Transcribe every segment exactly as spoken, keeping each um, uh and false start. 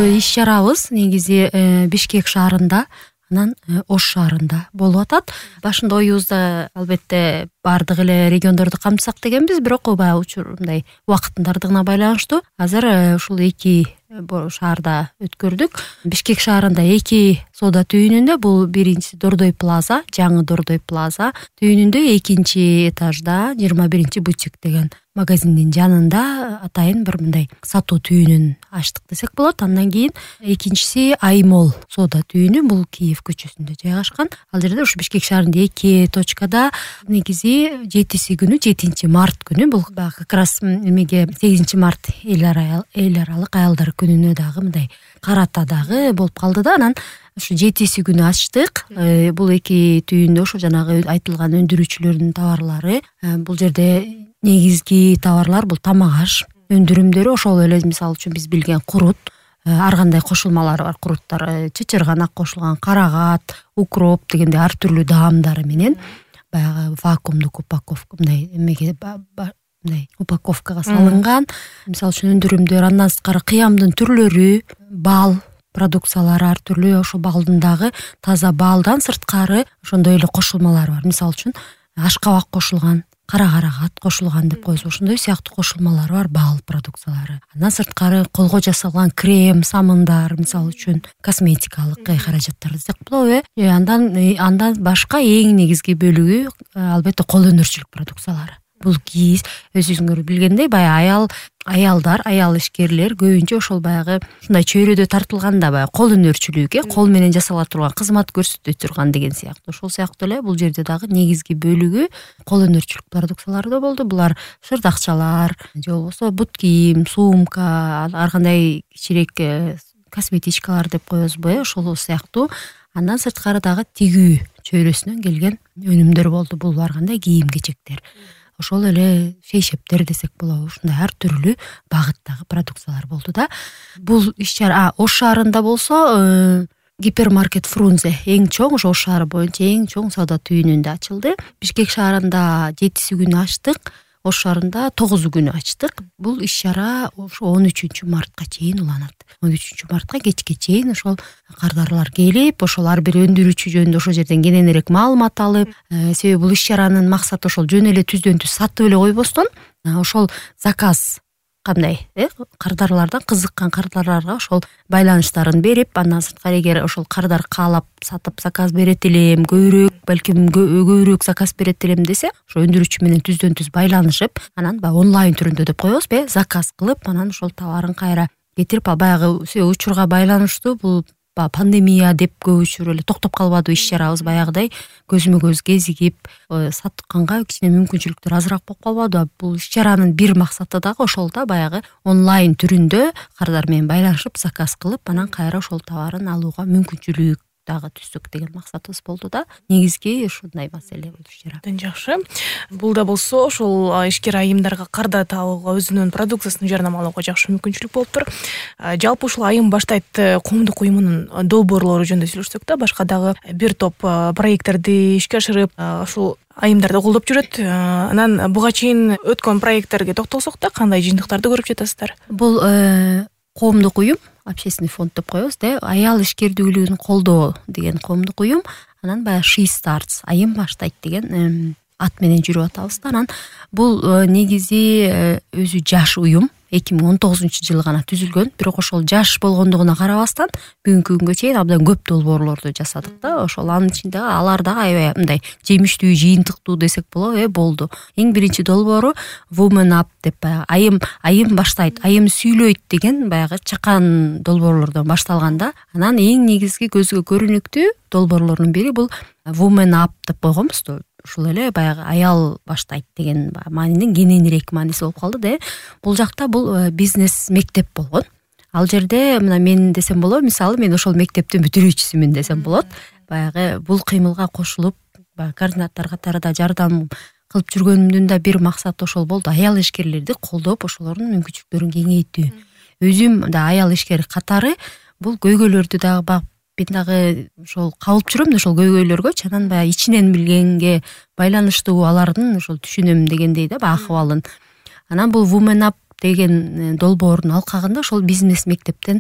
иш чарабыз негизи Бишкек шаарында, анан Ош шаарында болуп атат. Башында оюбузда албетте баардык эле региондорду камтысак дегенбиз, бирок баягы учур мындай убакыттын тардыгына байланыштуу азыр ушул эки шаарда өткөрдүк. Бишкек шаарында эки соода түйүнүндө, бул биринчиси Дордой плаза, жаңы Дордой плаза түйүнүндө, экинчи этажда жыйырма биринчи бутик деген магазиндин жанында атайын бир мындай сатуу түйүнүн ачтык десек болот. Андан кийин экинчиси Аймол соода түйүнү, бул Киев көчөсүндө жайгашкан. Ал жерде ушу Бишкек шаарында эки точкада негизи жетиси күнү, жетинчи март күнү, бул как раз эмеге сегизинчи март эл аралык аялдар күнүнө дагы мындай карата дагы болуп калды да. Анан ушу жетиси күнү ачтык. Бул эки түйүндө ошо жанагы айтылган өндүрүүчүлөрдүн товарлары. Бул жерде негизги товарлар бул тамак аш өндүрүмдөрү, ошол эле мисалы үчүн биз билген курут, ар кандай кошулмалар бар, куруттар, чычырганак кошулган, карагат, укроп дегендей ар түрлүү даамдары менен баягы вакуумдук упаковка мындай эмеге мындай упаковкага салынган. Мисалы үчүн өндүрүмдөр, андан сырткары кыямдын түрлөрү, бал продукциялары ар түрлүү, ошо балдын дагы таза балдан сырткары ошондой эле кошулмалар бар. Мисалы үчүн ашкабак кошулган, кара карагат кошулган деп коебуз. Ошондой сыяктуу кошулмалар бар, бал продукциялары. Андан сырткары колго жасалган крем, самындар, мисалы үчүн косметикалык каражаттар десек болобу. Э андан андан башка эң негизги бөлүгү албетте кол өнөрчүлүк продукциялары. Бул кийиз, өзүңөр билгендей, баягы аял аялдар, аял ишкерлер көбүнчө ошол баягы ушундай чөйрөдө тартылганда баягы кол өнөрчүлүккө, кол менен жасала турган, кызмат көрсөтө турган деген сыяктуу. Ошол сыяктуу эле бул жерде дагы негизги бөлүгү кол өнөрчүлүк продукциялары да болду. Булар шырдакчалар, же болбосо бут кийим, сумка, ар кандай кичирээк косметичкалар деп коебузбу, ошол сыяктуу. Андан сырткары дагы тигүү чөйрөсүнөн келген өнүмдөр болду. Бул ар кандай кийим-кечектер. Ошол эле шейшептер десек болобу, ушундай ар түрлүү багыттагы продукциялар болду да. Бул иш чара Ош шаарында болсо гипермаркет Фрунзе эң чоң, ошо Ош шаары боюнча эң чоң соода түйүнүндө ачылды. Бишкек шаарында жетиси күнү ачтык, Ош шаарында тогузу күнү ачтык. Бул иш чара ошо он үчүнчү мартка чейин уланат. он үчүнчү мартка кечке чейин ошол кардарлар келип, ошол ар бир өндүрүүчү жөнүндө ошол жерден кененирээк маалымат алып, себеби бул иш чаранын максаты ошол жөн эле түздөн түз сатып эле койбостон, ошол заказ кандай, э кардарлардан кызыккан кардарларга ошол байланыштарын берип, андан сырткары эгер ошол кардар каалап сатып заказ берет элем, көбүрөөк, балким көбүрөөк заказ берет элем десе, ошо өндүрүүчү менен түздөн түз байланышып, анан баягы онлайн түрүндө деп коебузбу, заказ кылып, анан ошол товарын кайра кетирип, баягы учурга байланыштуу бул пандемия деп көп учур эле токтоп калбады иш чарабыз, баягыдай көзмө көз кезигип сатканга кичине мүмкүнчүлүктөр азыраак болуп калбады. Бул иш чаранын бир максаты дагы ошол да, баягы онлайн түрүндө кардар менен байланышып, заказ кылып, анан кайра ошол товарын алууга мүмкүнчүлүк дагы түздүк деген максатыбыз болду да. Негизги ушундай маселе болду иш чара. Жакшы. Бул да болсо ошол ишкер айымдарга карда табууга, өзүнүн продукциясын жарнамалоого жакшы мүмкүнчүлүк болуптур. Жалпы ушул айым баштайт коомдук уюмунун долбоорлору жөнүндө сүйлөшсөк да, башка дагы бир топ проекттерди ишке ашырып, ушул айымдарды колдоп жүрөт. Анан буга чейин өткөн проекттерге токтолсок да, кандай жыйынтыктарды көрүп жатасыздар? Бул коомдук уюм, общественный фонд деп коебуз да, аял ишкердүүлүгүн колдоо деген коомдук уюм. Анан баягы She Starts, айым баштайт деген ат менен жүрүп атабыз да. Анан бул негизи өзү жаш уюм, эки миң он тогузунчу жылы гана түзүлгөн, бирок ошол жаш болгондугуна карабастан бүгүнкү күнгө чейин абдан көп долбоорлорду жасадык да. Ошол анын ичинде алар дагы аябай мындай жемиштүү, жыйынтыктуу десек болобу, э болду. Эң биринчи долбоору Women Up деп баягы айым айым баштайт, айым сүйлөйт деген баягы чакан долбоорлордон башталган да. Анан эң негизги көзгө көрүнүктүү долбоорлордун бири бул Women Up деп койгонбуз да. Ушул эле баягы аял баштайт деген маанинин кененирээк мааниси болуп калды да. Бул жакта бул бизнес мектеп болгон. Ал жерде мына мен десем болот, мисалы мен ошол мектептин бүтүрүүчүсүмүн десем болот. Баягы бул кыймылга кошулуп, баягы координатор катарында жардам кылып жүргөнүмдүн да бир максаты ошол болду. Аял ишкерлерди колдоп, ошолордун мүмкүнчүлүктөрүн кеңейтүү. Өзүм да аял ишкер катары бул көйгөйлөрдү дагы багып, мен дагы ошол кабылып жүрөм да ошол көйгөйлөргө, анан баягы ичинен билгенге байланыштуу алардын ошол түшүнөм дегендей да баягы акыбалын. Анан бул Women Up деген долбоордун алкагында ошол бизнес мектептен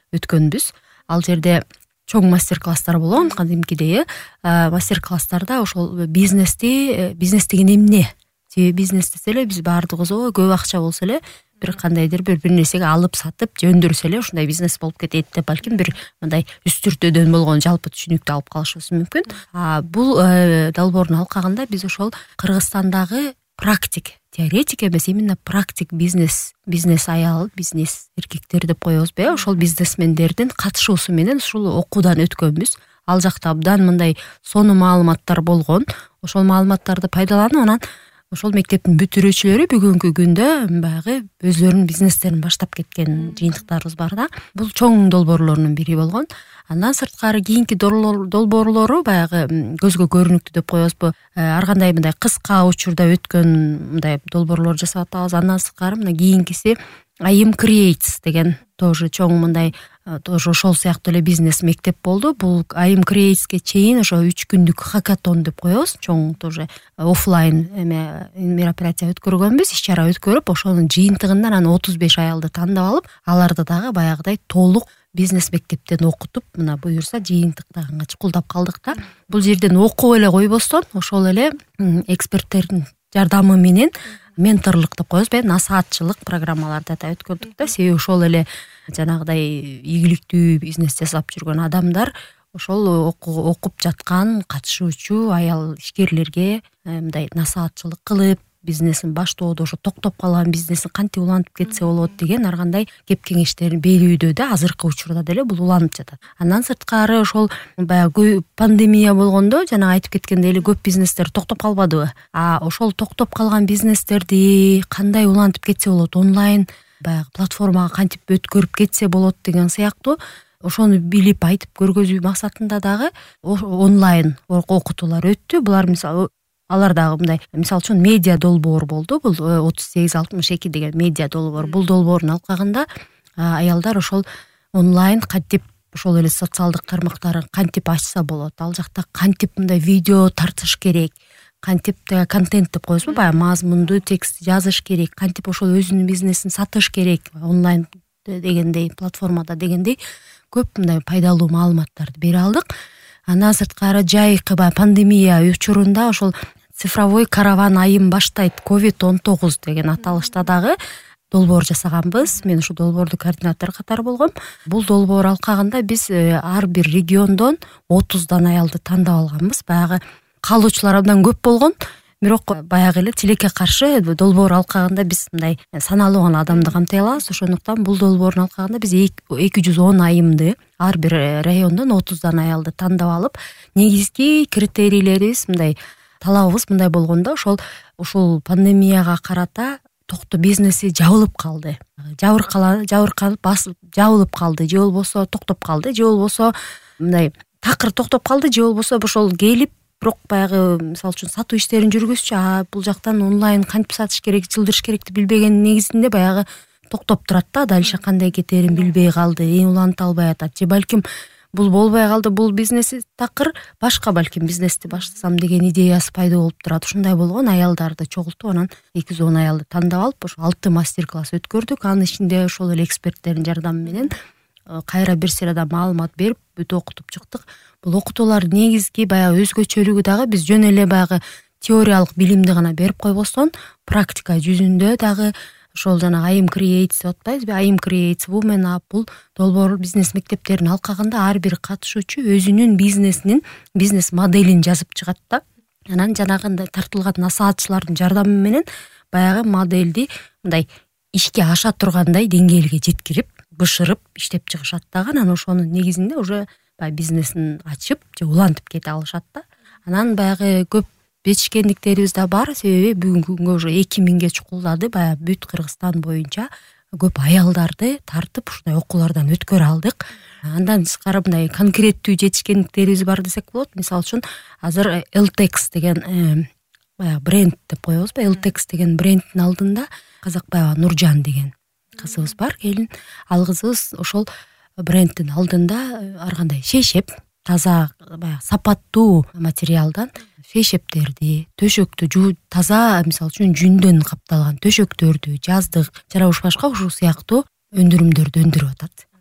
өткөнбүз. Ал жерде чоң мастер класстар болгон кадимкидей. Мастер класстарда ошол бизнести бизнес деген эмне, себеби бизнес десе эле биз баардыгыбыз оо көп акча болсо эле бир кандайдыр бир бир нерсеге алып сатып жөндөрсө эле ушундай бизнес болуп кетет деп балким бир мындай үстүртөдөн болгон жалпы түшүнүктү алып калышыбыз мүмкүн. А бул долбоордун алкагында биз ошол Кыргызстандагы практик, теоретик эмес, именно практик бизнес, бизнес аял, бизнес эркектер деп коебузбу э, ошол бизнесмендердин катышуусу менен ушул окуудан өткөнбүз. Ал жакта абдан мындай сонун маалыматтар болгон. Ошол маалыматтарды пайдаланып анан ошол мектептин бүтүрүүчүлөрү бүгүнкү күндө баягы өзлөрүнүн бизнестерин баштап кеткен жыйынтыктарыбыз бар да. Бул чоң долбоорлордун бири болгон. Андан сырткары кийинки долбоорлору баягы көзгө көрүнүктүү деп коебузбу, ар кандай мындай кыска учурда өткөн мындай долбоорлор жасап атабыз. Андан сырткары мына кийинкиси айым Creates деген тоже чоң мындай тоже ошол сыяктуу эле бизнес мектеп болду. Бул айым Createsке чейин ошо үч күндүк хакатон деп коебуз, чоң тоже офлайн эме мероприятие өткөргөнбүз, иш чара өткөрүп, ошонун жыйынтыгында анан отуз беш аялды тандап алып, аларды дагы баягыдай толук бизнес мектептен окутуп, мына буюрса жыйынтыктагынга чукулдап калдык да. Бул жерден окуп эле койбостон, ошол эле эксперттердин жардамы менен менторлук деп коебузбу, насаатчылык программаларды да өткөрдүк да. Себеби ошол эле жанагыдай ийгиликтүү бизнес жасап жүргөн адамдар ошол окуп жаткан катышуучу аял ишкерлерге мындай насаатчылык кылып, бизнесин баштоодо ошо токтоп калган бизнесин кантип улантып кетсе болот деген ар кандай кеп кеңештерин берүүдө да азыркы учурда деле бул уланып жатат. Андан сырткары ошол баягы пандемия болгондо жана айтып кеткендей эле көп бизнестер токтоп калбадыбы? А ошол токтоп калган бизнестерди кандай улантып кетсе болот, онлайн баягы платформага кантип өткөрүп кетсе болот деген сыяктуу ошону билип айтып көргөзүү максатында дагы онлайн окутуулар өттү. Булар мисалы алар дагы мындай мисалы үчүн медиа долбоор болду. Бул отуз сегиз алтымыш эки деген медиа долбоор. Бул долбоордун алкагында аялдар ошол онлайн кантип ошол эле социалдык тармактарын кантип ачса болот, ал жакта кантип мындай видео тартыш керек, кантип контент деп коебузбу, баягы мазмундуу текст жазыш керек, кантип ошол өзүнүн бизнесин сатыш керек онлайн дегендей платформада дегендей көп мындай пайдалуу маалыматтарды бере алдык. Андан сырткары жайкы баягы пандемия учурунда ошол цифровой караван айым баштайт ковид он тогуз деген аталышта дагы долбоор жасаганбыз. Мен ушул долбоорду координатор катары болгом. Бул долбоор алкагында биз ар бир региондон отуздан аялды тандап алганбыз. Баягы калуучулар абдан көп болгон, бирок баягы эле тилекке каршы долбоор алкагында биз мындай саналуу гана адамды камтый алабыз. Ошондуктан бул долбоордун алкагында биз эки жүз он айымды ар бир райондон отуздан аялды тандап алып, негизги критерийлерибиз мындай, талабыбыз мындай болгондо, ошол ушул пандемияга карата токто бизнеси жабылып калды. Жабыркала жабыркалып басып жабылып калды, же болбосо токтоп калды, же болбосо мындай такыр токтоп калды, же болбосо ошол келип бирок баягы мисалы үчүн сатуу иштерин жүргүзчү, а бул жактан онлайн кантип сатыш керек, жылдырыш керекти билбеген негизинде баягы токтоп турат да, дальше кандай кетерин билбей калды, уланта албай атат. Же балким бул болбой калды, бул бизнеси такыр башка балким бизнести баштасам деген идеясы пайда болуп турат. Ушундай болгон аялдарды чогултуп, анан эки жүз он аялды тандап алып, ошо алты мастер класс өткөрдүк. Анын ичинде ошол эле эксперттердин жардамы менен кайра бир сырада маалымат берип, бүт окутуп чыктык. Бул окутуулар негизги баягы өзгөчөлүгү дагы биз жөн эле баягы теориялык билимди гана берип койбостон, практика жүзүндө дагы ошол жана айым Creates деп атпайбызбы? айым Creates Women Up бул долбоор бизнес мектептеринин алкагында ар бир катышуучу өзүнүн бизнесинин бизнес моделин жазып чыгат да. Анан жанагындай тартылган насаатчылардын жардамы менен баягы модельди мындай ишке аша тургандай деңгээлге жеткирип, бышырып иштеп чыгышат дагы. Анан ошонун негизинде уже баягы бизнесин ачып же улантып кете алышат да. Анан баягы көп жетишкендиктерибиз да бар, себеби бүгүнкү күнгө уже эки миңге чукулдады, баягы бүт Кыргызстан боюнча көп аялдарды тартып ушундай окуулардан өткөрө алдык. Андан тышкары мындай конкреттүү жетишкендиктерибиз бар десек болот. Мисалы үчүн азыр Eltex деген баягы бренд деп коебузбу? Eltex деген брендтин алдында Казакбаева Нуржан деген кызыбыз бар, келин. Ал кызыбыз ошол брендтин алдында ар кандай шешеп, таза баягы сапаттуу материалдан шешептерди, төшөктү жуу, таза мисалы үчүн жүндөн капталган төшөктөрдү жаздык, жара башка ушул сыяктуу өндүрүмдөрдү өндүрүп атат.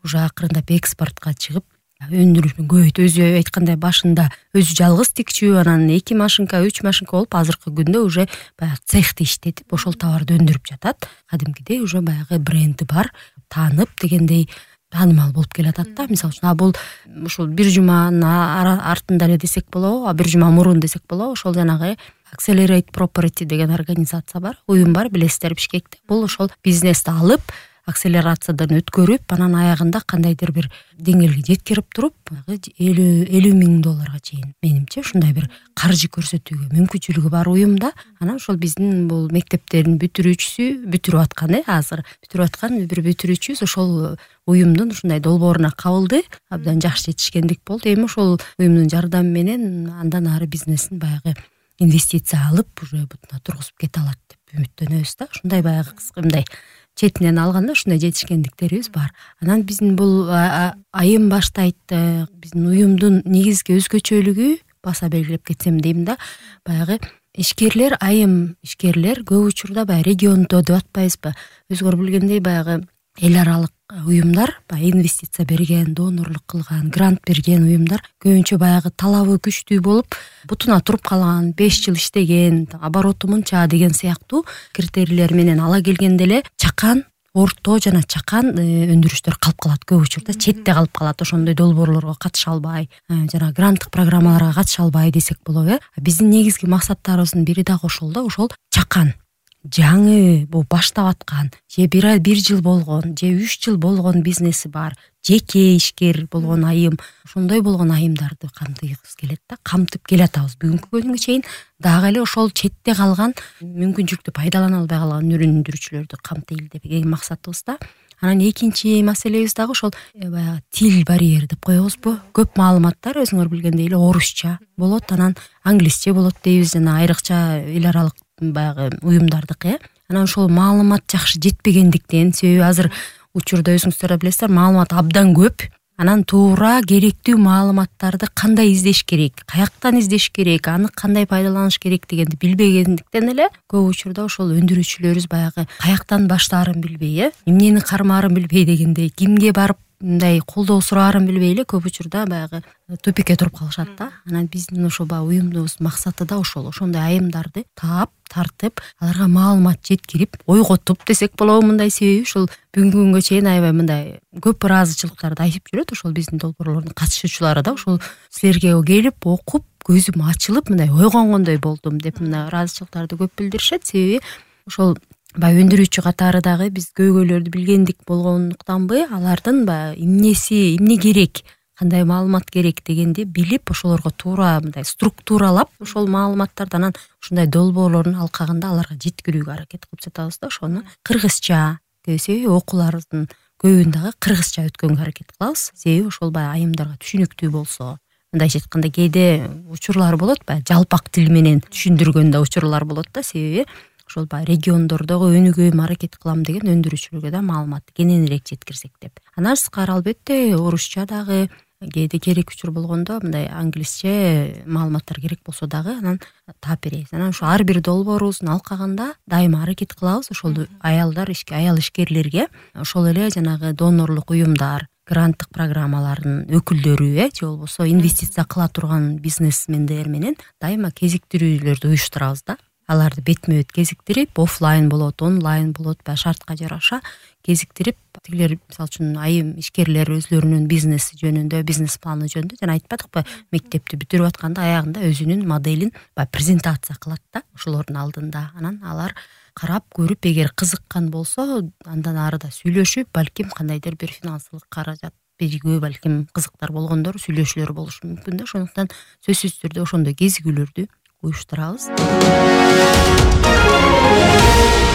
уже акырындап экспортко чыгып өндүрүшүн көбөйт. Өзү айткандай башында өзү жалгыз тикчү, анан эки машинка, үч машинка болуп азыркы күндө уже баягы цехте иштетип ошол товарды өндүрүп жатат. Кадимкидей уже баягы бренди бар, таанып дегендей таанымал болуп келатат да. Мисалы үчүн, а бул ушул бир жуманын артында эле десек болобу, а бир жума мурун десек болобу, ошол жанагы Accelerate Property деген организация бар, уюм бар, билесиздер, Бишкекте. Бул ошол бизнести алып, акселерациядан өткөрүп, анан аягында кандайдыр бир деңгээлге жеткирип туруп, элүү миң долларга чейин, менимче ушундай бир каржы көрсөтүүгө мүмкүнчүлүгү бар уюмда. Анан ошол биздин бул мектептердин бүтүрүүчүсү, бүтүрүп аткан э азыр бүтүрүп аткан бир бүтүрүүчүбүз ошол уюмдун ушундай долбооруна кабылды. Абдан жакшы жетишкендик болду. Эми ошол уюмдун жардамы менен андан ары бизнесин баягы инвестиция алып, уже бутуна тургузуп кете алат деп үмүттөнөбүз да. Ушундай баягы кыска мындай четинен алганда ушундай жетишкендиктерибиз бар. Анан биздин бул айым баштайт, биздин уюмдун негизги өзгөчөлүгү, баса белгилеп кетсем дейм да, баягы ишкерлер, айым ишкерлер көп учурда баягы региондо деп атпайбызбы, өзгөр билгендей баягы эл аралык уюмдар, баягы инвестиция берген, донорлук кылган, грант берген уюмдар көбүнчө баягы талабы күчтүү болуп, бутуна туруп калган, беш жыл иштеген, обороту мынча деген сыяктуу критерийлер менен ала келгенде эле чакан, орто жана чакан өндүрүштөр калып калат, көп учурда четте калып калат. Ошондой долбоорлорго катыша албай, жана гранттык программаларга катыша албай десек болобу э. Биздин негизги максаттарыбыздын бири дагы ошол да, ошол чакан, жаңы, бул баштап аткан, же бир ай бир жыл болгон, же үч жыл болгон бизнеси бар, жеке ишкер болгон айым, ошондой болгон айымдарды камтыйбыз келет да, камтып келатабыз бүгүнкү күнгө чейин. Дагы эле ошол четте калган, мүмкүнчүлүктү пайдалана албай калган өндүрүүчүлөрдү камтыйлы деген максатыбыз да. Анан экинчи маселебиз дагы ошол баягы тил барьери деп коебузбу. Көп маалыматтар өзүңөр билгендей эле орусча болот, анан англисче болот дейбиз, жана айрыкча эл аралык баягы уюмдардыкы э. Анан ошол маалымат жакшы жетпегендиктен, себеби азыр учурда өзүңүздөр да билесиздер, маалымат абдан көп. Анан туура керектүү маалыматтарды кандай издеш керек, каяктан издеш керек, аны кандай пайдаланыш керек дегенди билбегендиктен эле көп учурда ошол өндүрүүчүлөрүбүз баягы каяктан баштаарын билбей э, эмнени кармаарын билбей дегендей, кимге барып мындай колдоо сураарын билбей эле көп учурда баягы тупикке туруп калышат да. Анан биздин ошо баягы уюмдубуздун максаты да ошол, ошондой айымдарды таап, тартып, аларга маалымат жеткирип, ойготуп десек болобу мындай. Себеби ушул бүгүнкү күнгө чейин аябай мындай көп ыраазычылыктарды айтып жүрөт ошол биздин долбоорлордун катышуучулары да, ошол силерге келип окуп көзүм ачылып мындай ойгонгондой болдум деп мына ыраазычылыктарды көп билдиришет. Себеби ошол баягы өндүрүүчү катары дагы биз көйгөйлөрдү билгендик болгондуктанбы, алардын баягы эмнеси, эмне керек, кандай маалымат керек дегенди билип, ошолорго туура мындай структуралап ошол маалыматтарды анан ушундай долбоорлордун алкагында аларга жеткирүүгө аракет кылып жатабыз да. Ошону кыргызча, себеби окууларыбыздын көбүн дагы кыргызча өткөнгө аракет кылабыз. Себеби ошол баягы айымдарга түшүнүктүү болсо. Мындайча айтканда кээде учурлар болот, баягы жалпак тил менен түшүндүргөн да учурлар болот да. Себеби ошол баягы региондордогу өнүгүүмө аракет кылам деген өндүрүүчүлөргө да маалыматты кененирээк жеткирсек деп. Анан сырткары албетте орусча дагы кээде керек учур болгондо мындай англисче маалыматтар керек болсо дагы анан таап беребиз. Анан ошо ар бир долбоорубуздун алкагында дайыма аракет кылабыз ошол аялдар, аял ишкерлерге, ошол эле жанагы донорлук уюмдар, гранттык программалардын өкүлдөрү э, же болбосо инвестиция кыла турган бизнесмендер менен дайыма кезиктирүүлөрдү уюштурабыз да. Аларды бетме бет кезиктирип, офлайн болот, онлайн болот, баягы шартка жараша кезиктирип, тигилер мисалы үчүн айым ишкерлер өзлөрүнүн бизнеси жөнүндө, бизнес планы жөнүндө жана айтпадыкпы, мектепти бүтүрүп атканда аягында өзүнүн моделин баягы презентация кылат да ошолордун алдында. Анан алар карап көрүп, эгер кызыккан болсо, андан ары да сүйлөшүп, балким кандайдыр бир финансылык каражат биригүү, балким кызыктар болгондор сүйлөшүүлөр болушу мүмкүн да. Ошондуктан сөзсүз түрдө ошондой кезигүүлөрдү уюштурабыз.